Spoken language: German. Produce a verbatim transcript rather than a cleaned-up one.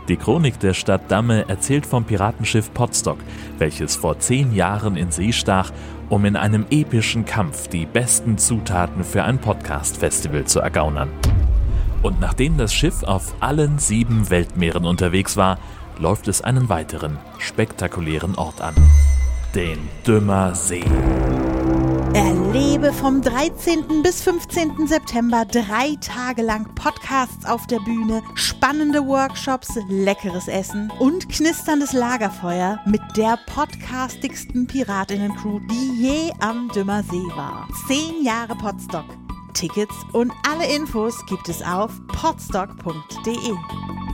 Die Chronik der Stadt Damme erzählt vom Piratenschiff Potsdok, welches vor zehn Jahren in See stach, um in einem epischen Kampf die besten Zutaten für ein Podcast-Festival zu ergaunern. Und nachdem das Schiff auf allen sieben Weltmeeren unterwegs war, läuft es einen weiteren, spektakulären Ort an. Den Dümmer See. Erlebe vom dreizehnten bis fünfzehnten September drei Tage lang Podcasts auf der Bühne, spannende Workshops, leckeres Essen und knisterndes Lagerfeuer mit der podcastigsten Piratinnen-Crew, die je am Dümmer See war. Zehn Jahre Potsdok. Tickets und alle Infos gibt es auf podsdok punkt de.